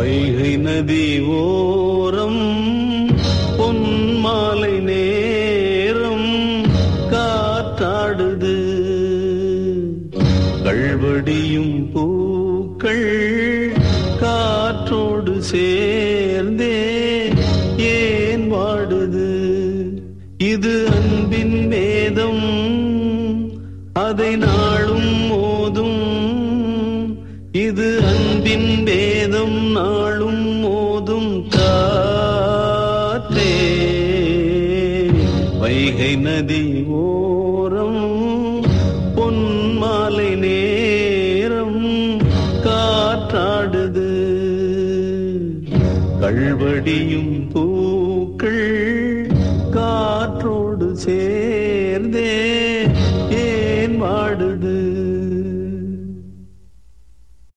வைகை நதி ஓரம் பொன்மாலை நேரம் காற்றாடுது. கள்வடியும் பூக்கள் காற்றோடு சேர்ந்தே ஏன் வாடுது? இது அன்பின் வேதம், அதை நாளும் மோதும். இது அன்பின் வேதம், நாளும் மோதும் காற்றே. வைகை நதி ஓரம் பொன்மாலை நேரம் காற்றாடுது. கள்வடியும்